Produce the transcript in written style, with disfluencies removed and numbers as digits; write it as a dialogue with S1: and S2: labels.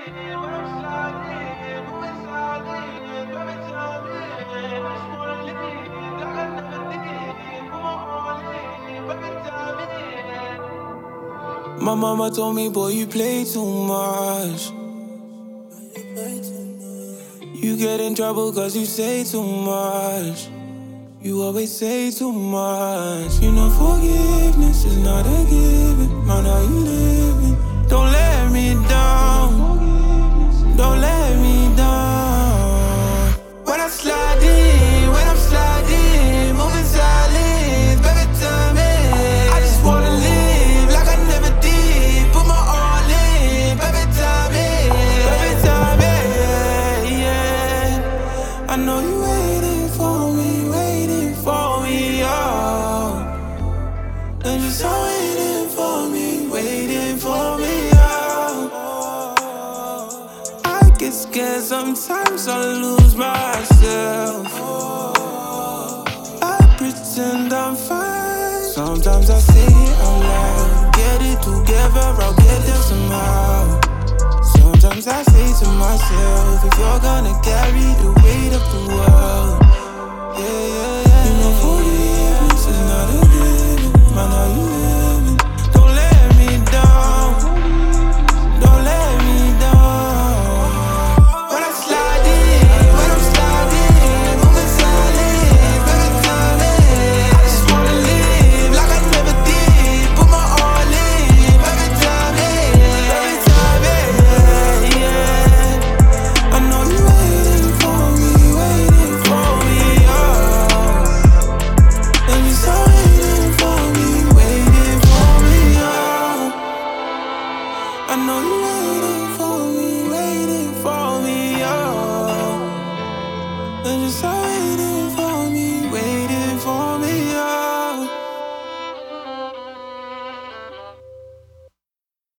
S1: My mama told me, boy, you play too much. You get in trouble cause you say too much. You always say too much. You know forgiveness is not a given. Man, how you living? Don't let me down. Don't let me down. When I'm sliding, moving silent, baby, tell me. I just wanna live like I never did. Put my all in, baby, tell me. Baby, tell me, yeah. I know you waiting for me, oh. And you're so waiting for me, oh. I get scared sometimes, I lose myself. I pretend I'm fine. Sometimes I say it out loud. Get it together, I'll get there somehow. Sometimes I say to myself, if you're gonna carry the weight of the world, yeah. You know forgiveness is not a given. Man, how you living? Don't let me down. Don't let me down. When I'm sliding, moving silent, baby, tell me. I just wanna live like I never did. Put my all in, baby, tell me. Baby, tell me, yeah. I know you waiting for me, oh. And you're so waiting for me, oh. I know you waiting for me.